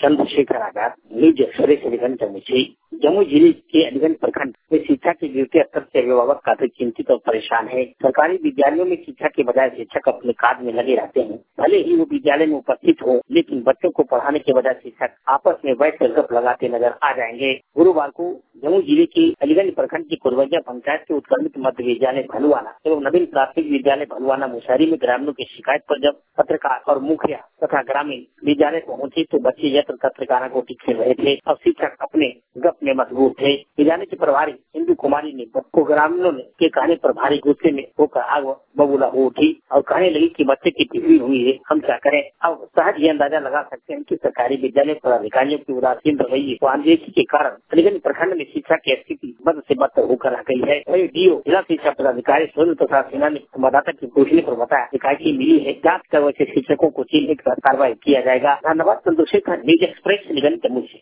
Chandrashekhar Azad, news express Aliganj Jamui. Jamui जिले के अलीगंज प्रखंड में शिक्षा के गिरते स्तर से अभिभावक काफी चिंतित और परेशान है। सरकारी विद्यालयों में शिक्षा के बजाय शिक्षक अपने कार्य में लगे रहते हैं। भले ही वो विद्यालय में उपस्थित हो, लेकिन बच्चों को पढ़ाने के बजाय शिक्षक आपस में बैठकर गप लगाते नजर आ जाएंगे। गुरुवार को जमुई जिले के अलीगंज प्रखंड की कुरवैया पंचायत के उत्क्रमित मध्य विद्यालय भलुआना एवं नवीन प्राथमिक विद्यालय भलुआना मुशारी में ग्रामीणों की शिकायत पर जब पत्रकार और मुखिया तथा ग्रामीण विद्यालय पहुंचे तो बच्चे यत्र तत्र गाना-गोटी खेल रहे थे और शिक्षक अपने गप में मशगूल थे। विद्यालय के प्रभारी इंदु कुमारी ने को ग्रामीणों के कहने पर भारी गुस्से में होकर आग बबूला हो उठी और कहने लगी कि बच्चे की पिटवी हुई है, हम क्या करें। अब सहज ये अंदाजा लगा सकते हैं कि सरकारी विद्यालय पदाधिकारियों की उदासीन रवैये व अनदेखी के कारण अलीगंज प्रखंड में शिक्षा की स्थिति बद से बदतर होकर रह गई है। वही डीओ जिला शिक्षा पदाधिकारी स्वर्ण प्रसाद सिन्हा ने संवाददाता की पूछने पर बताया शिकायत मिली है, जांच कर वैसे शिक्षकों को चिन्हित कर कार्रवाई किया जाएगा। धन्यवाद। चंद्रशेखर, न्यूज एक्सप्रेस अलीगंज जमुई से।